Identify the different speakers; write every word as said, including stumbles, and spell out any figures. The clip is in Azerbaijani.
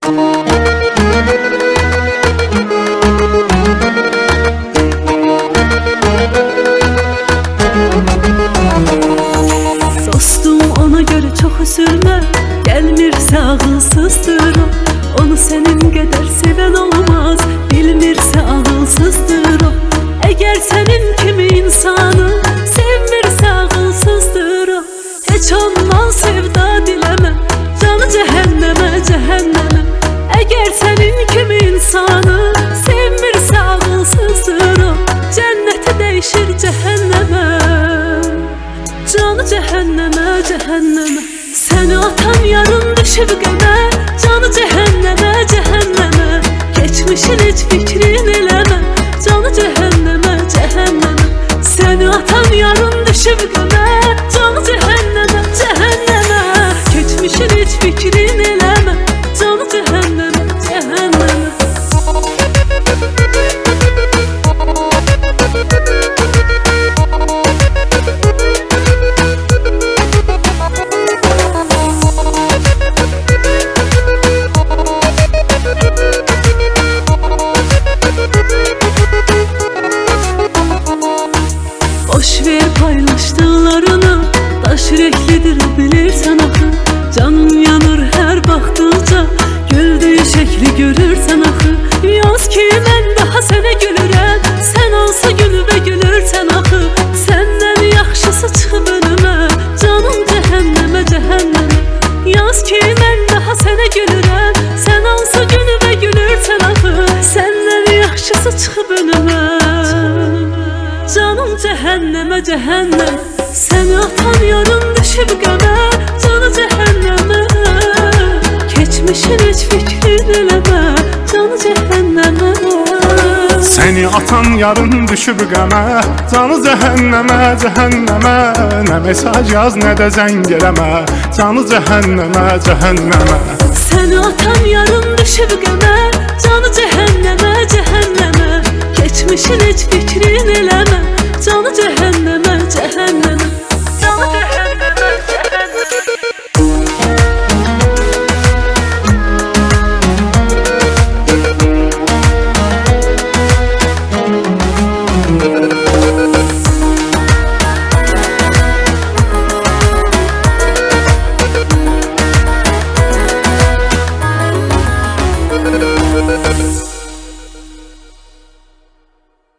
Speaker 1: Dostum, ona göre çok üzülme, gelmirse ağılsızdır o. Onu senin kadar seven olmaz, bilmirse ağılsızdır o. Eğer senin kimi insanı sevmirse ağılsızdır o. Hiç ondan sevda dileme, canı cehenneme, cehenneme. Eğer senin kimi insanı sevmirse ağılsızdır o. Cenneti değişir cehenneme, canı cehenneme, cehenneme. Seni atan yarın düşüp qəmə, canı cehenneme, cehenneme. Geçmişin hiç fikrin eləmə, canı cehenneme, cehenneme. Seni atan yarın düşüp qəmə, canı cehenneme, cehenneme. Geçmişin hiç fikrin eləmə, canı cehenneme, cehenneme. Boş ver paylaştıklarını, daş yüreklidir bilirsen axı. Canın yanır her baktıkça, güldüğü şekli görürsen axı. Yaz ki mən daha sənə gülürəm, sən olsa gülü və gülürsən axı. Səndən yaxşısı çıxıb önümə, canım cəhənnəmə, cəhənnəmə. Yaz ki mən daha sənə gülürəm, sən olsa gülü və gülürsən axı. Səndən yaxşısı çıxıb önümə, canım cehenneme, cehennem. Seni atan yarın düşüp qəmə, canı cehenneme. Geçmişin hiç fikrin eləmə, canı cehenneme.
Speaker 2: Seni atan yarın düşüb qəmə, canı cəhənnəmə, cəhənnəmə. Nə mesaj yaz, nə də zəng eləmə, canı cəhənnəmə, cəhənnəmə.
Speaker 1: Seni atan yarın düşüb qəmə, canı cehenneme, cehenneme. Geçmişin hiç fikrin eləmə, canı cehenneme, cehenneme.